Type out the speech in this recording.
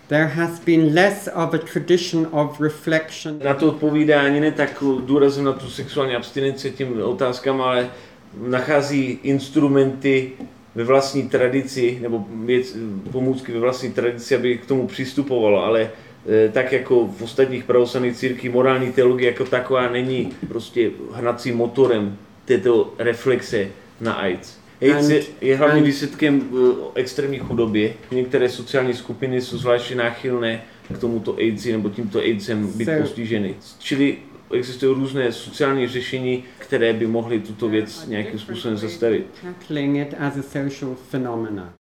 There has been less of a tradition of reflection. Na to odpovídání ne tak důrazem na tu sexuální abstinenci těm otázkám, ale nachází instrumenty ve vlastní tradici, nebo pomůcky ve vlastní tradici, aby k tomu přistupovalo, ale tak jako v ostatních pravoslavných církvích morální teologie jako taková není prostě hnacím motorem této reflexe na AIDS. AIDS je hlavně výsledkem extrémní chudobě. Některé sociální skupiny jsou zvláště náchylné k tomuto AIDSi nebo tímto AIDSem být postiženy. Čili existují různé sociální řešení, které by mohly tuto věc nějakým způsobem zastavit. Tackling it as a social phenomenon.